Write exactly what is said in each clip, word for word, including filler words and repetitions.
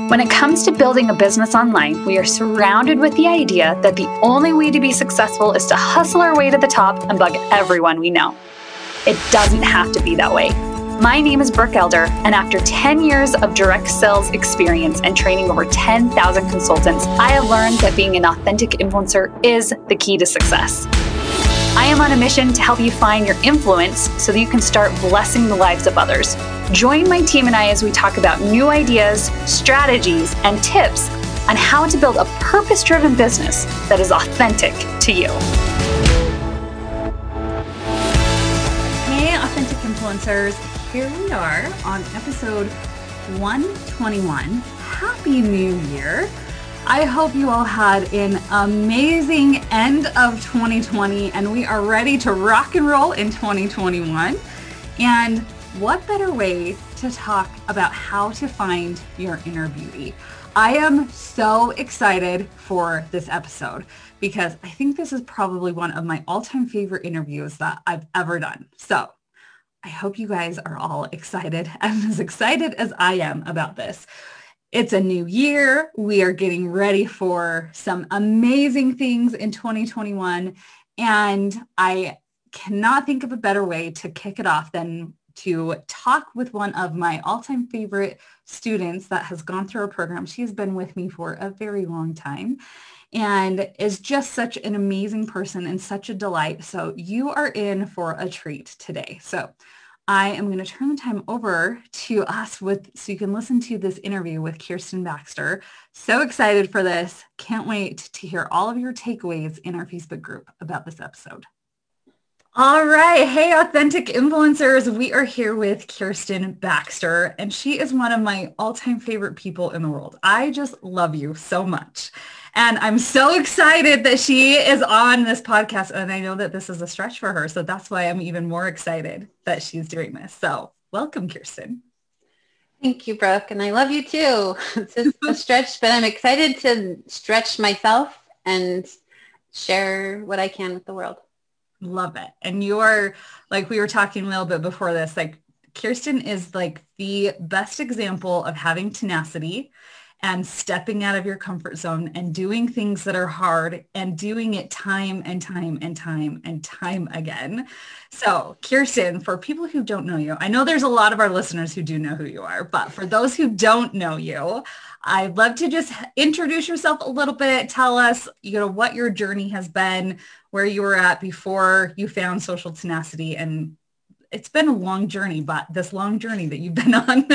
When it comes to building a business online, we are surrounded with the idea that the only way to be successful is to hustle our way to the top and bug everyone we know. It doesn't have to be that way. My name is Brooke Elder, and after ten years of direct sales experience and training over ten thousand consultants, I have learned that being an authentic influencer is the key to success. I am on a mission to help you find your influence so that you can start blessing the lives of others. Join my team and I as we talk about new ideas, strategies, and tips on how to build a purpose-driven business that is authentic to you. Hey, authentic influencers. Here we are on episode one twenty-one. Happy New Year. I hope you all had an amazing end of twenty twenty and we are ready to rock and roll in twenty twenty-one. And what better way to talk about how to find your inner beauty? I am so excited for this episode because I think this is probably one of my all-time favorite interviews that I've ever done. So I hope you guys are all excited. I'm as excited as I am about this. It's a new year. We are getting ready for some amazing things in twenty twenty-one. And I cannot think of a better way to kick it off than to talk with one of my all-time favorite students that has gone through our program. She has been with me for a very long time and is just such an amazing person and such a delight. So you are in for a treat today. So I am going to turn the time over to us with, so you can listen to this interview with Kirsten Baxter. So excited for this. Can't wait to hear all of your takeaways in our Facebook group about this episode. All right. Hey, authentic influencers. We are here with Kirsten Baxter, and she is one of my all-time favorite people in the world. I just love you so much. And I'm so excited that she is on this podcast. And I know that this is a stretch for her. So that's why I'm even more excited that she's doing this. So welcome, Kirsten. Thank you, Brooke. And I love you too. It's just a stretch, but I'm excited to stretch myself and share what I can with the world. Love it. And you're, like we were talking a little bit before this, like Kirsten is like the best example of having tenacity and stepping out of your comfort zone and doing things that are hard and doing it time and time and time and time again. So Kirsten, for people who don't know you, I know there's a lot of our listeners who do know who you are, but for those who don't know you, I'd love to just introduce yourself a little bit. Tell us, you know, what your journey has been, where you were at before you found Social Tenacity. And it's been a long journey, but this long journey that you've been on.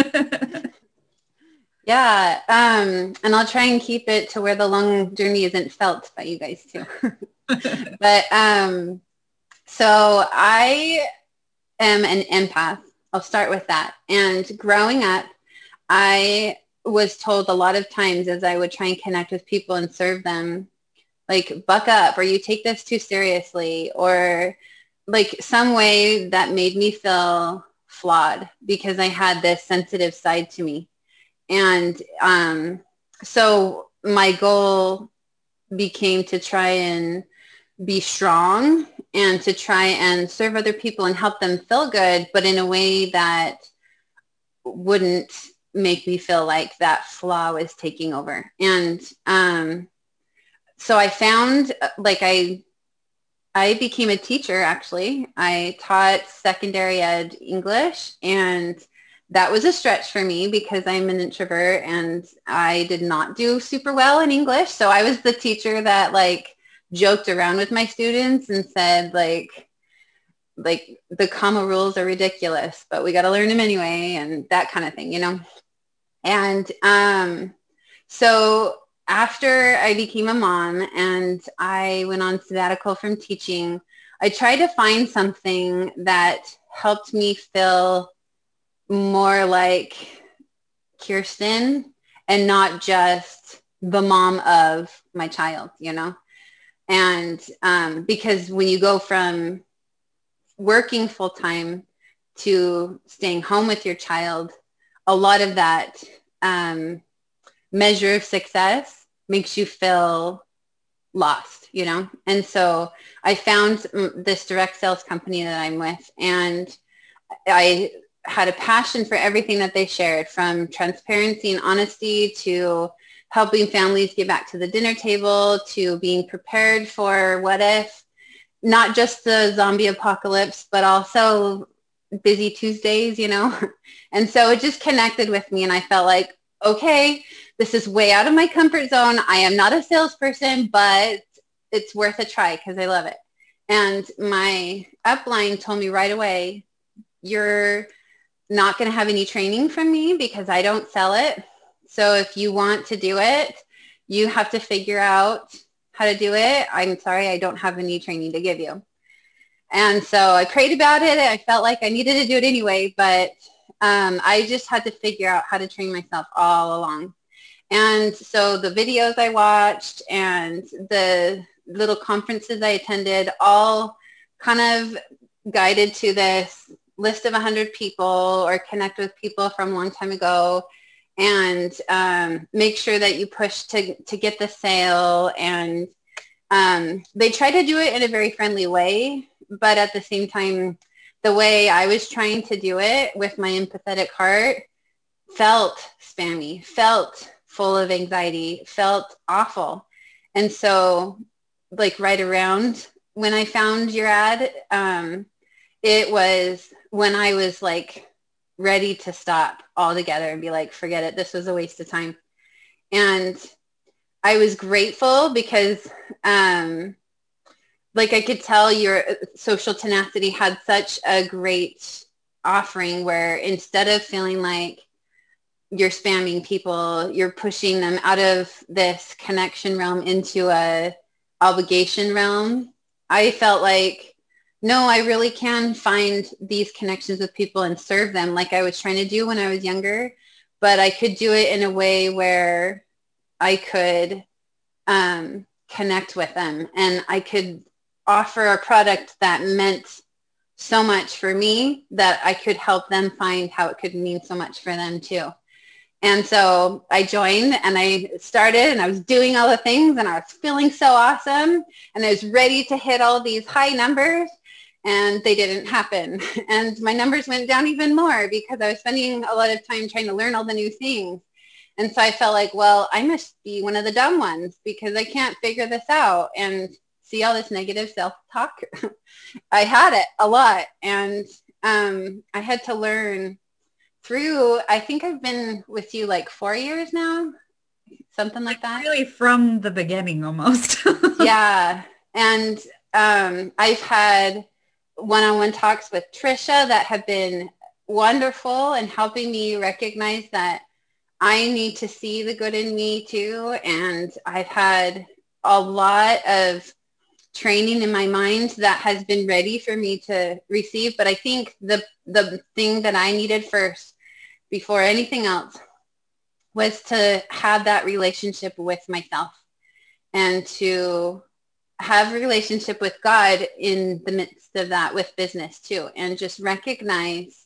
Yeah. Um, and I'll try and keep it to where the long journey isn't felt by you guys too. But um, so I am an empath. I'll start with that. And growing up, I was told a lot of times as I would try and connect with people and serve them, like, buck up, or you take this too seriously, or like some way that made me feel flawed because I had this sensitive side to me. And um, so my goal became to try and be strong and to try and serve other people and help them feel good, but in a way that wouldn't make me feel like that flaw was taking over. And um, so I found, like, I I became a teacher, actually. I taught secondary ed English, and that was a stretch for me because I'm an introvert and I did not do super well in English. So I was the teacher that, like, joked around with my students and said, like, like the comma rules are ridiculous, but we got to learn them anyway, and that kind of thing, you know? And um, so after I became a mom and I went on sabbatical from teaching, I tried to find something that helped me feel more like Kirsten and not just the mom of my child, you know? And um, because when you go from working full time to staying home with your child, a lot of that um, measure of success makes you feel lost, you know? And so I found this direct sales company that I'm with, and I had a passion for everything that they shared, from transparency and honesty to helping families get back to the dinner table to being prepared for what if, not just the zombie apocalypse, but also busy Tuesdays, you know? And so it just connected with me, and I felt like, okay, this is way out of my comfort zone. I am not a salesperson, but it's worth a try because I love it. And my upline told me right away, you're not going to have any training from me because I don't sell it. So if you want to do it, you have to figure out how to do it. I'm sorry, I don't have any training to give you. And so I prayed about it. I felt like I needed to do it anyway, but um, I just had to figure out how to train myself all along. And so the videos I watched and the little conferences I attended all kind of guided to this list of one hundred people or connect with people from a long time ago and um, make sure that you push to, to get the sale. And um, they try to do it in a very friendly way, but at the same time, the way I was trying to do it with my empathetic heart felt spammy, felt full of anxiety, felt awful. And so like right around when I found your ad, um, it was when I was like ready to stop altogether and be like, forget it. This was a waste of time. And I was grateful because um, like I could tell your social tenacity had such a great offering where instead of feeling like you're spamming people, you're pushing them out of this connection realm into a obligation realm. I felt like, no, I really can find these connections with people and serve them like I was trying to do when I was younger, but I could do it in a way where I could um, connect with them and I could offer a product that meant so much for me that I could help them find how it could mean so much for them too. And so I joined and I started and I was doing all the things and I was feeling so awesome and I was ready to hit all these high numbers and they didn't happen. And my numbers went down even more because I was spending a lot of time trying to learn all the new things. And so I felt like, well, I must be one of the dumb ones because I can't figure this out. And see all this negative self-talk? I had it a lot. And um, I had to learn through, I think I've been with you like four years now, something like that. Really from the beginning almost. Yeah. And um, I've had one-on-one talks with Trisha that have been wonderful and helping me recognize that I need to see the good in me too. And I've had a lot of training in my mind that has been ready for me to receive. But I think the the thing that I needed first before anything else was to have that relationship with myself and to have a relationship with God in the midst of that with business too. And just recognize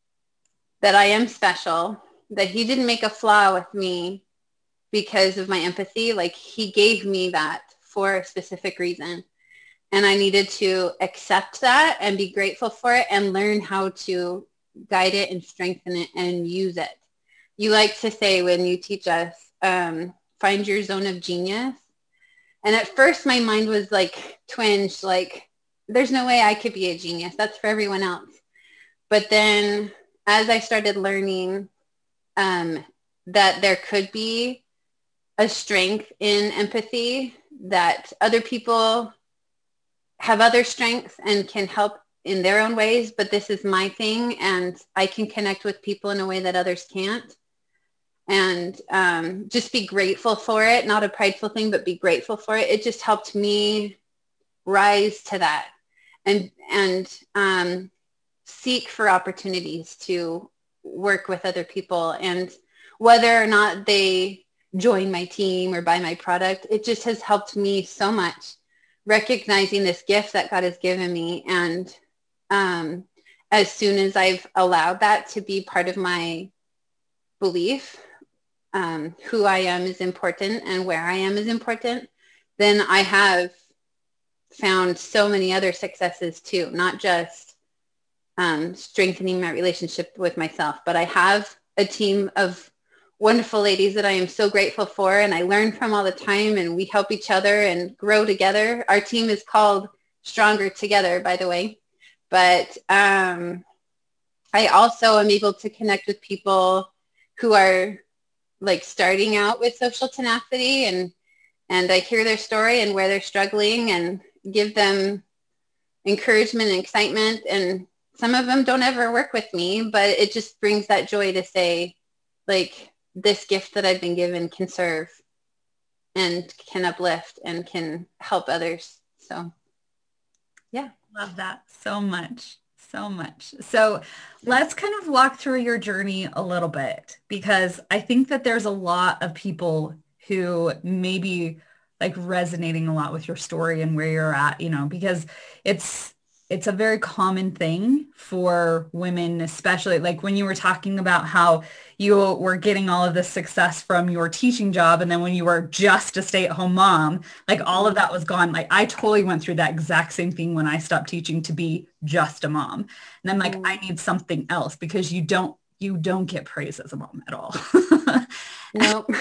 that I am special, that he didn't make a flaw with me because of my empathy. Like he gave me that for a specific reason. And I needed to accept that and be grateful for it and learn how to guide it and strengthen it and use it. You like to say when you teach us, um, find your zone of genius. And at first my mind was like twinged, like there's no way I could be a genius. That's for everyone else. But then as I started learning um, that there could be a strength in empathy, that other people have other strengths and can help in their own ways, but this is my thing and I can connect with people in a way that others can't. And um, just be grateful for it, not a prideful thing, but be grateful for it. It just helped me rise to that and, and um, seek for opportunities to work with other people. And whether or not they join my team or buy my product, it just has helped me so much, recognizing this gift that God has given me. And um, as soon as I've allowed that to be part of my belief, um, who I am is important and where I am is important, then I have found so many other successes too, not just um, strengthening my relationship with myself. But I have a team of wonderful ladies that I am so grateful for, and I learn from all the time, and we help each other and grow together. Our team is called Stronger Together, by the way. But um, I also am able to connect with people who are like starting out with social tenacity, and and I hear their story and where they're struggling and give them encouragement and excitement. And some of them don't ever work with me, but it just brings that joy to say, like, this gift that I've been given can serve and can uplift and can help others. So, yeah. Love that so much. So much. So let's kind of walk through your journey a little bit, because I think that there's a lot of people who may be like resonating a lot with your story and where you're at, you know, because it's it's a very common thing for women, especially like when you were talking about how you were getting all of this success from your teaching job. And then when you were just a stay-at-home mom, like all of that was gone. Like I totally went through that exact same thing when I stopped teaching to be just a mom. And I'm like, mm. I need something else, because you don't, you don't get praise as a mom at all. Nope.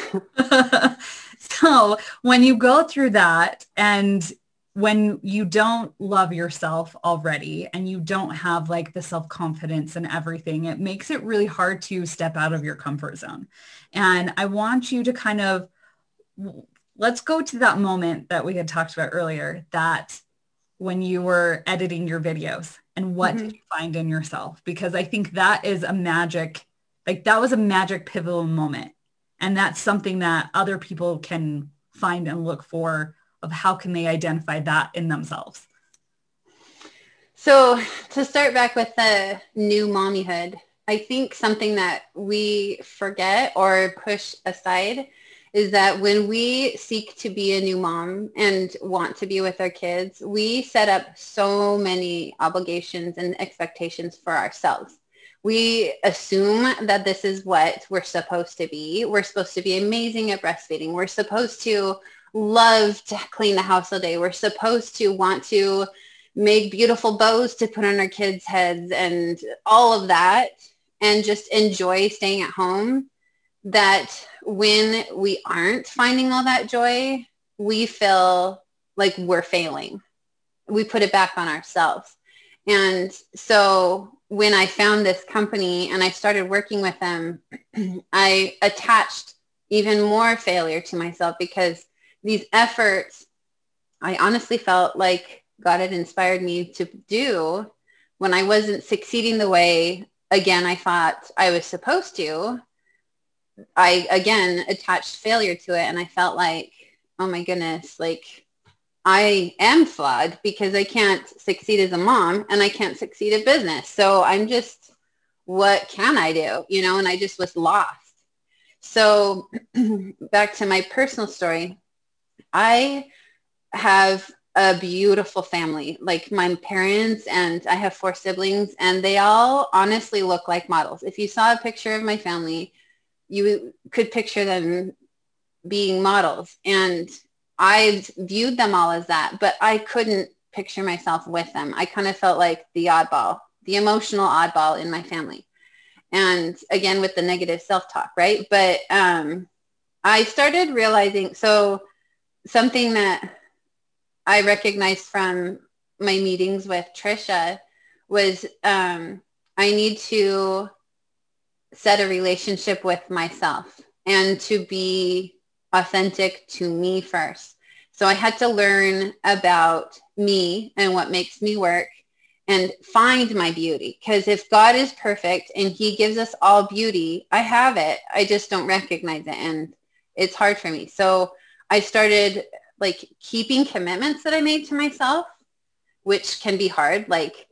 So when you go through that, and when you don't love yourself already and you don't have like the self-confidence and everything, it makes it really hard to step out of your comfort zone. And I want you to kind of, let's go to that moment that we had talked about earlier, that when you were editing your videos, and what mm-hmm. did you find in yourself? Because I think that is a magic, like that was a magic pivotal moment. And that's something that other people can find and look for, of how can they identify that in themselves. So to start back with the new mommyhood, I think something that we forget or push aside is that when we seek to be a new mom and want to be with our kids, we set up so many obligations and expectations for ourselves. We assume that this is what we're supposed to be. We're supposed to be amazing at breastfeeding. We're supposed to love to clean the house all day. We're supposed to want to make beautiful bows to put on our kids' heads and all of that, and just enjoy staying at home. That when we aren't finding all that joy, we feel like we're failing. We put it back on ourselves. And so when I found this company and I started working with them, I attached even more failure to myself, because these efforts, I honestly felt like God had inspired me to do when I wasn't succeeding the way, again, I thought I was supposed to. I, again, attached failure to it, and I felt like, oh my goodness, like I am flawed because I can't succeed as a mom and I can't succeed at business. So I'm just, what can I do? You know, and I just was lost. So back to my personal story. I have a beautiful family, like my parents, and I have four siblings, and they all honestly look like models. If you saw a picture of my family, you could picture them being models. And I've viewed them all as that, but I couldn't picture myself with them. I kind of felt like the oddball, the emotional oddball in my family. And again, with the negative self-talk, right? But um, I started realizing, so something that I recognized from my meetings with Trisha was um, I need to set a relationship with myself and to be authentic to me first. So I had to learn about me and what makes me work and find my beauty. Because if God is perfect and he gives us all beauty, I have it. I just don't recognize it. And it's hard for me. So I started like keeping commitments that I made to myself, which can be hard. Like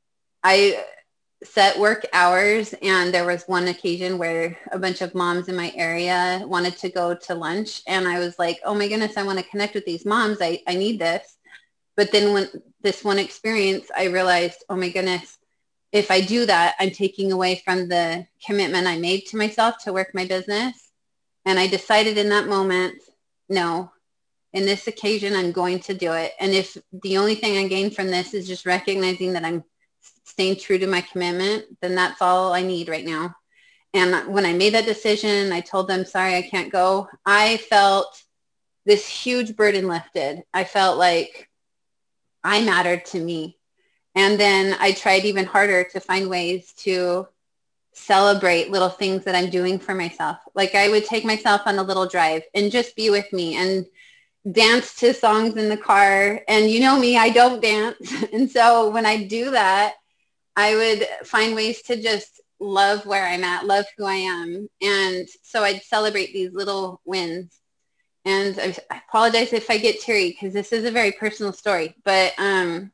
I set work hours, and there was one occasion where a bunch of moms in my area wanted to go to lunch, and I was like, oh my goodness, I want to connect with these moms. I, I need this. But then when this one experience, I realized, oh my goodness, if I do that, I'm taking away from the commitment I made to myself to work my business. And I decided in that moment, no, in this occasion, I'm going to do it. And if the only thing I gain from this is just recognizing that I'm staying true to my commitment, then that's all I need right now. And when I made that decision, I told them, sorry, I can't go. I felt this huge burden lifted. I felt like I mattered to me. And then I tried even harder to find ways to celebrate little things that I'm doing for myself. Like I would take myself on a little drive and just be with me and dance to songs in the car. And you know me, I don't dance. And so when I do that, I would find ways to just love where I'm at, love who I am. And so I'd celebrate these little wins. And I, I apologize if I get teary because this is a very personal story, but um,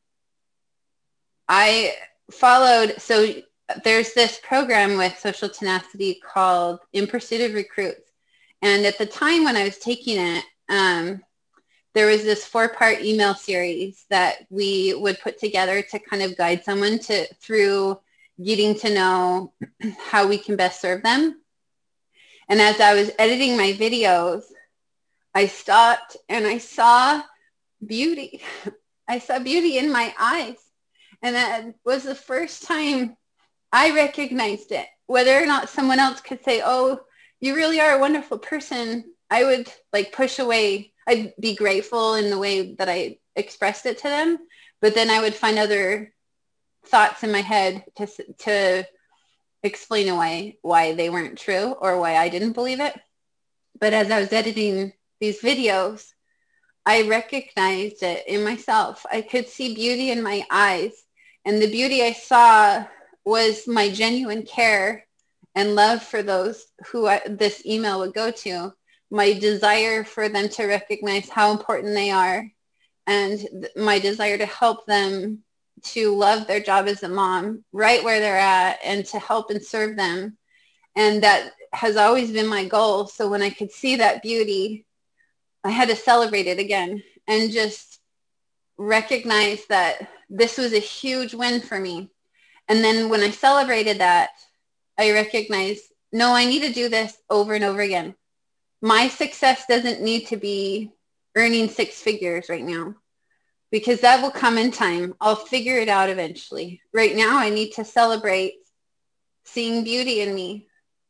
I followed, so there's this program with Social Tenacity called In Pursuit of Recruits. And at the time when I was taking it, um, there was this four-part email series that we would put together to kind of guide someone to through getting to know how we can best serve them. And as I was editing my videos, I stopped and I saw beauty. I saw beauty in my eyes. And that was the first time I recognized it. Whether or not someone else could say, oh, you really are a wonderful person, I would like push away. I'd be grateful in the way that I expressed it to them. But then I would find other thoughts in my head to, to explain away why they weren't true or why I didn't believe it. But as I was editing these videos, I recognized it in myself. I could see beauty in my eyes. And the beauty I saw was my genuine care and love for those who I, this email would go to, my desire for them to recognize how important they are, and th- my desire to help them to love their job as a mom right where they're at and to help and serve them. And that has always been my goal. So when I could see that beauty, I had to celebrate it again and just recognize that this was a huge win for me. And then when I celebrated that, I recognized, no, I need to do this over and over again. My success doesn't need to be earning six figures right now, because that will come in time. I'll figure it out eventually. Right now, I need to celebrate seeing beauty in me.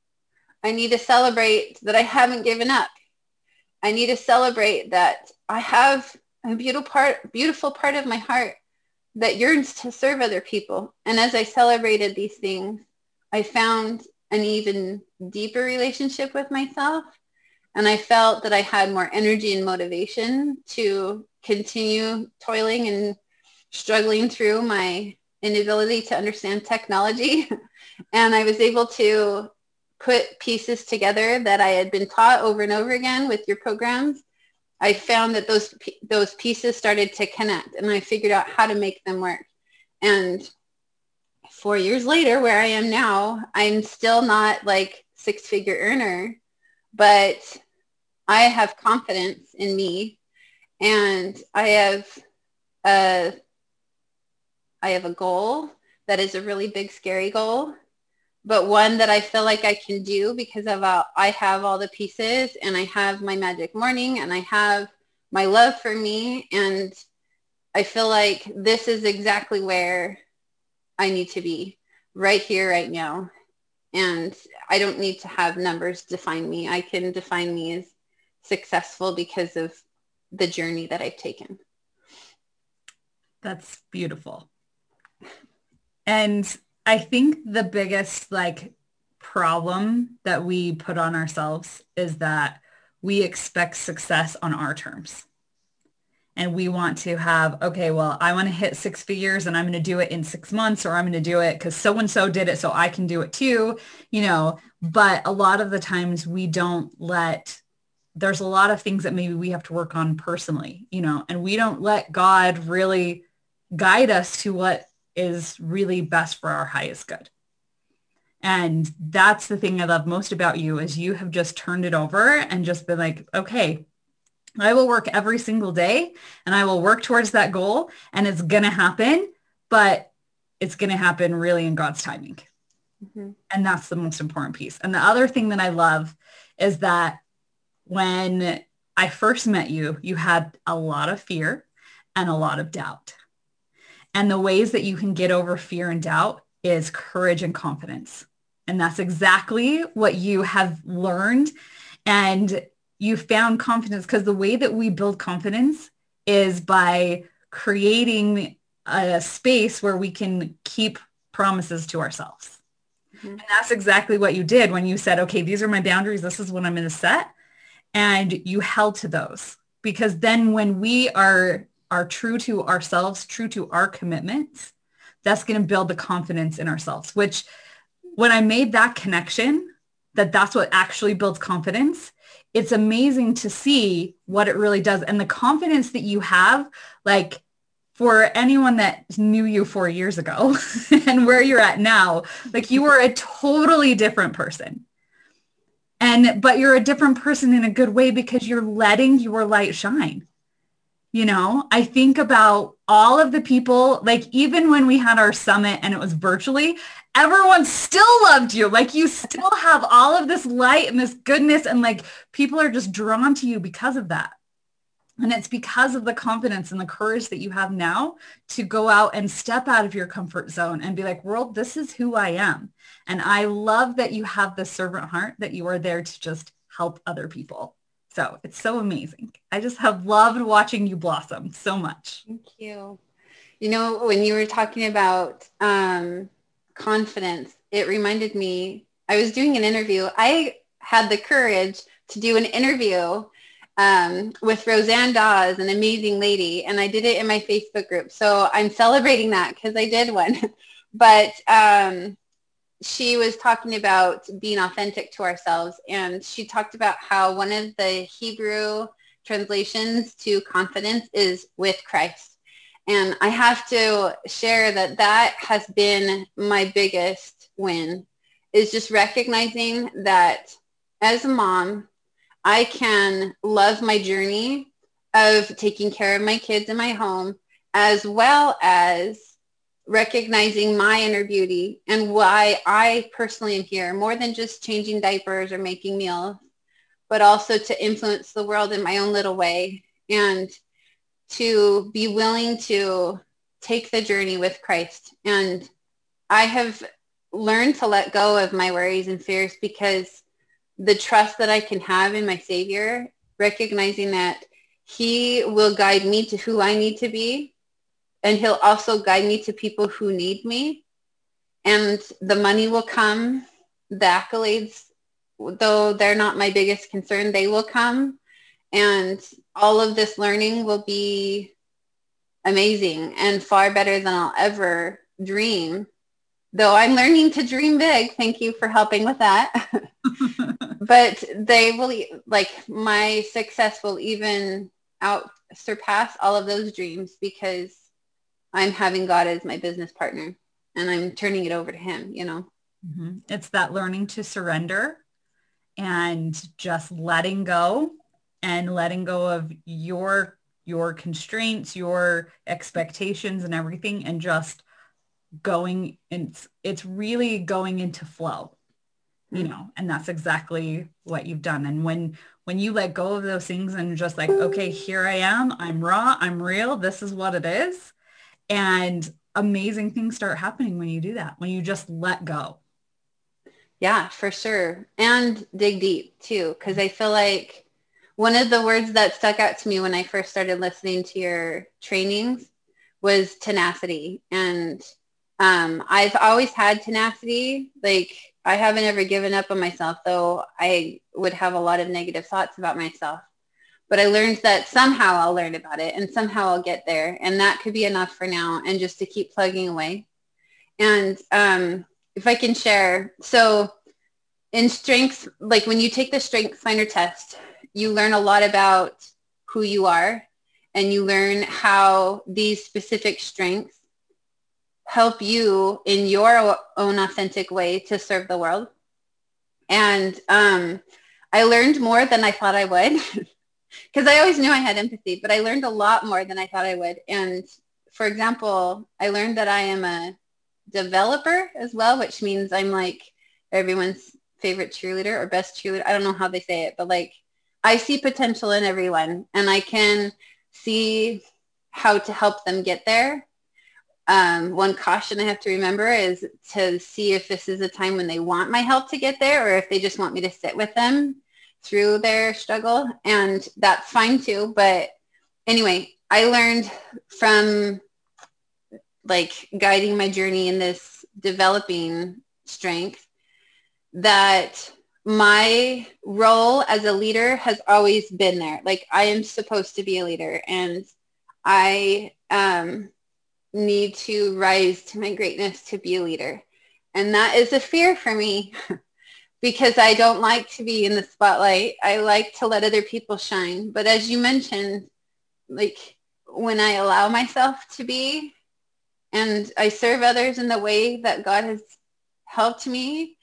I need to celebrate that I haven't given up. I need to celebrate that I have a beautiful part, beautiful part of my heart that yearns to serve other people. And as I celebrated these things, I found an even deeper relationship with myself. And I felt that I had more energy and motivation to continue toiling and struggling through my inability to understand technology. And I was able to put pieces together that I had been taught over and over again with your programs. I found that those those pieces started to connect, and I figured out how to make them work. And four years later, where I am now, I'm still not like six-figure earner, but I have confidence in me, and I have a I have a goal that is a really big, scary goal, but one that I feel like I can do because of uh, I have all the pieces, and I have my magic morning, and I have my love for me, and I feel like this is exactly where I need to be, right here, right now. And I don't need to have numbers define me. I can define me as successful because of the journey that I've taken. That's beautiful. And I think the biggest like problem that we put on ourselves is that we expect success on our terms. And we want to have, okay, well, I want to hit six figures and I'm going to do it in six months, or I'm going to do it because so-and-so did it, so I can do it too, you know, but a lot of the times we don't let, there's a lot of things that maybe we have to work on personally, you know, and we don't let God really guide us to what is really best for our highest good. And that's the thing I love most about you is you have just turned it over and just been like, okay, I will work every single day and I will work towards that goal, and it's going to happen, but it's going to happen really in God's timing. Mm-hmm. And that's the most important piece. And the other thing that I love is that when I first met you, you had a lot of fear and a lot of doubt. And the ways that you can get over fear and doubt is courage and confidence. And that's exactly what you have learned. And you found confidence because the way that we build confidence is by creating a space where we can keep promises to ourselves. Mm-hmm. And that's exactly what you did when you said, okay, these are my boundaries. This is what I'm going to set. And you held to those, because then when we are, are true to ourselves, true to our commitments, that's going to build the confidence in ourselves, which when I made that connection, that that's what actually builds confidence, it's amazing to see what it really does. And the confidence that you have, like for anyone that knew you four years ago and where you're at now, like you are a totally different person. And, but you're a different person in a good way because you're letting your light shine. You know, I think about all of the people, like even when we had our summit and it was virtually, everyone still loved you. Like you still have all of this light and this goodness, and like people are just drawn to you because of that. And it's because of the confidence and the courage that you have now to go out and step out of your comfort zone and be like, world, this is who I am. And I love that you have the servant heart, that you are there to just help other people. So it's so amazing. I just have loved watching you blossom so much. Thank you. You know, when you were talking about um, confidence, it reminded me, I was doing an interview. I had the courage to do an interview um, with Roseanne Dawes, an amazing lady, and I did it in my Facebook group. So I'm celebrating that because I did one. But um, she was talking about being authentic to ourselves, and she talked about how one of the Hebrew translations to confidence is with Christ. And I have to share that that has been my biggest win, is just recognizing that as a mom, I can love my journey of taking care of my kids in my home, as well as recognizing my inner beauty and why I personally am here, more than just changing diapers or making meals, but also to influence the world in my own little way, and to be willing to take the journey with Christ. And I have learned to let go of my worries and fears, because the trust that I can have in my Savior, recognizing that he will guide me to who I need to be, and he'll also guide me to people who need me. And the money will come, the accolades, though they're not my biggest concern, they will come. And all of this learning will be amazing and far better than I'll ever dream. Though I'm learning to dream big. Thank you for helping with that. But they will, like, my success will even out surpass all of those dreams, because I'm having God as my business partner and I'm turning it over to him, you know. Mm-hmm. It's that learning to surrender and just letting go, and letting go of your, your constraints, your expectations and everything, and just going, and it's, it's really going into flow, you know, and that's exactly what you've done. And when, when you let go of those things and just like, okay, here I am, I'm raw, I'm real, this is what it is. And amazing things start happening when you do that, when you just let go. Yeah, for sure. And dig deep too, because I feel like one of the words that stuck out to me when I first started listening to your trainings was tenacity. And um, I've always had tenacity. Like, I haven't ever given up on myself, though I would have a lot of negative thoughts about myself. But I learned that somehow I'll learn about it and somehow I'll get there. And that could be enough for now, and just to keep plugging away. And um, if I can share, so in strengths, like when you take the Strengths Finder test, you learn a lot about who you are, and you learn how these specific strengths help you in your own authentic way to serve the world. And um, I learned more than I thought I would, because I always knew I had empathy, but I learned a lot more than I thought I would. And for example, I learned that I am a developer as well, which means I'm like everyone's favorite cheerleader or best cheerleader. I don't know how they say it, but like I see potential in everyone, and I can see how to help them get there. Um, one caution I have to remember is to see if this is a time when they want my help to get there or if they just want me to sit with them through their struggle. And that's fine too. But anyway, I learned from like guiding my journey in this developing strength that my role as a leader has always been there. Like I am supposed to be a leader, and I um, need to rise to my greatness to be a leader. And that is a fear for me because I don't like to be in the spotlight. I like to let other people shine. But as you mentioned, like when I allow myself to be and I serve others in the way that God has helped me,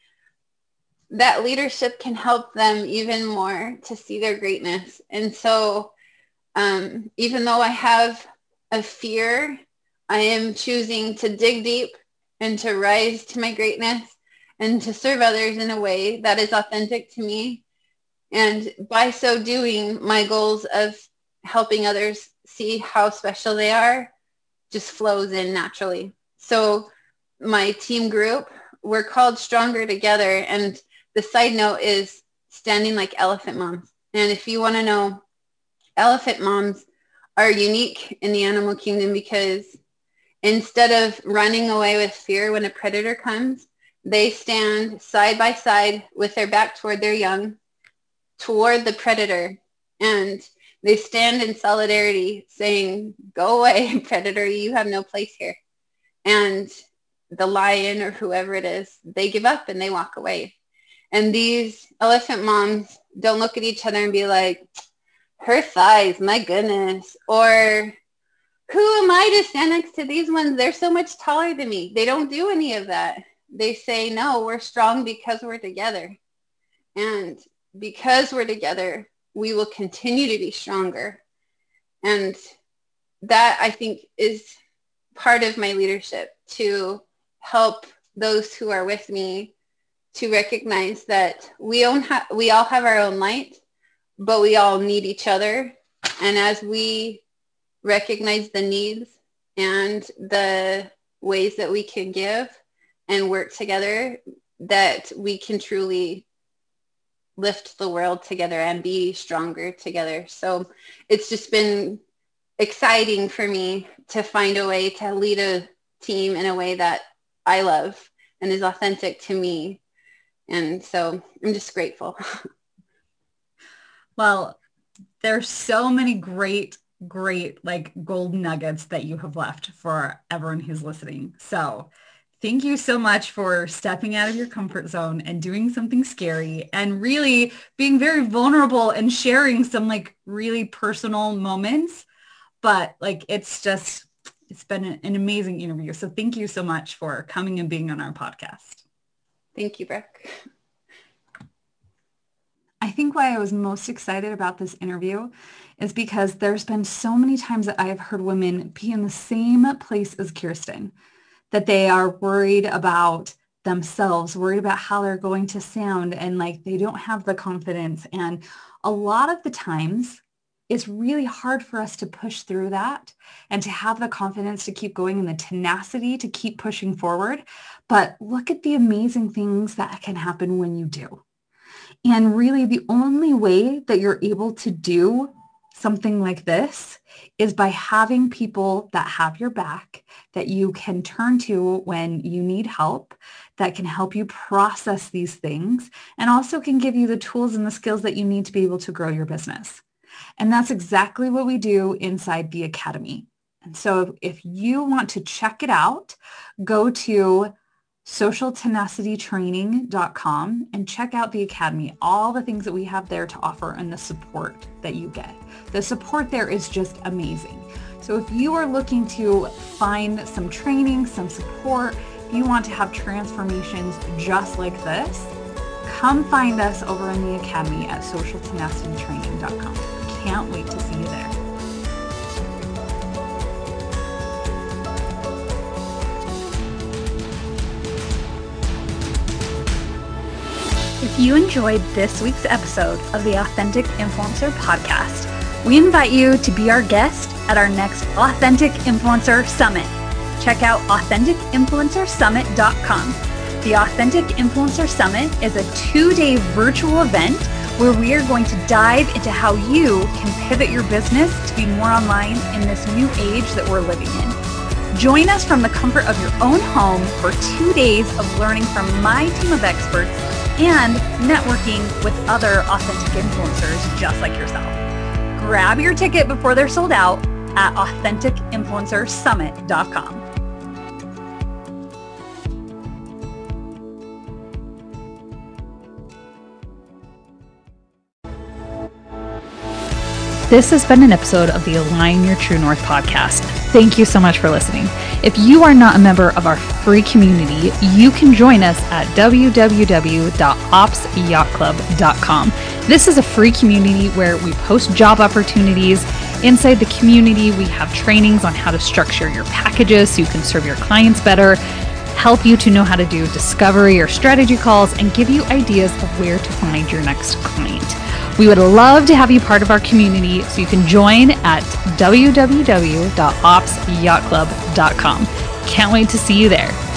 that leadership can help them even more to see their greatness. And so um, even though I have a fear, I am choosing to dig deep and to rise to my greatness and to serve others in a way that is authentic to me. And by so doing, my goals of helping others see how special they are just flows in naturally. So my team group, we're called Stronger Together. And the side note is standing like elephant moms. And if you want to know, elephant moms are unique in the animal kingdom because instead of running away with fear when a predator comes, they stand side by side with their back toward their young, toward the predator. And they stand in solidarity saying, go away, predator, you have no place here. And the lion or whoever it is, they give up and they walk away. And these elephant moms don't look at each other and be like, her thighs, my goodness. Or who am I to stand next to these ones? They're so much taller than me. They don't do any of that. They say, no, we're strong because we're together. And because we're together, we will continue to be stronger. And that, I think, is part of my leadership, to help those who are with me to recognize that we, own ha- we all have our own light, but we all need each other. And as we recognize the needs and the ways that we can give and work together, that we can truly lift the world together and be stronger together. So it's just been exciting for me to find a way to lead a team in a way that I love and is authentic to me. And so I'm just grateful. Well, there's so many great, great like gold nuggets that you have left for everyone who's listening. So thank you so much for stepping out of your comfort zone and doing something scary and really being very vulnerable and sharing some like really personal moments. But like, it's just, it's been an amazing interview. So thank you so much for coming and being on our podcast. Thank you, Brooke. I think why I was most excited about this interview is because there's been so many times that I have heard women be in the same place as Kirsten, that they are worried about themselves, worried about how they're going to sound, and like they don't have the confidence. And a lot of the times it's really hard for us to push through that and to have the confidence to keep going and the tenacity to keep pushing forward. But look at the amazing things that can happen when you do. And really the only way that you're able to do something like this is by having people that have your back, that you can turn to when you need help, that can help you process these things, and also can give you the tools and the skills that you need to be able to grow your business. And that's exactly what we do inside the Academy. And so if you want to check it out, go to social tenacity training dot com and check out the Academy, all the things that we have there to offer and the support that you get. The support there is just amazing. So if you are looking to find some training, some support, if you want to have transformations just like this, come find us over in the Academy at social tenacity training dot com. Can't wait to see you there. If you enjoyed this week's episode of the Authentic Influencer Podcast, we invite you to be our guest at our next Authentic Influencer Summit. check out authentic influencer summit dot com. The Authentic Influencer Summit is a two-day virtual event where we are going to dive into how you can pivot your business to be more online in this new age that we're living in. Join us from the comfort of your own home for two days of learning from my team of experts and networking with other authentic influencers just like yourself. Grab your ticket before they're sold out at authentic influencer summit dot com. This has been an episode of the Align Your True North podcast. Thank you so much for listening. If you are not a member of our free community, you can join us at w w w dot ops yacht club dot com. This is a free community where we post job opportunities. Inside the community, we have trainings on how to structure your packages so you can serve your clients better, help you to know how to do discovery or strategy calls, and give you ideas of where to find your next client. We would love to have you part of our community, so you can join at w w w dot ops yacht club dot com. Can't wait to see you there.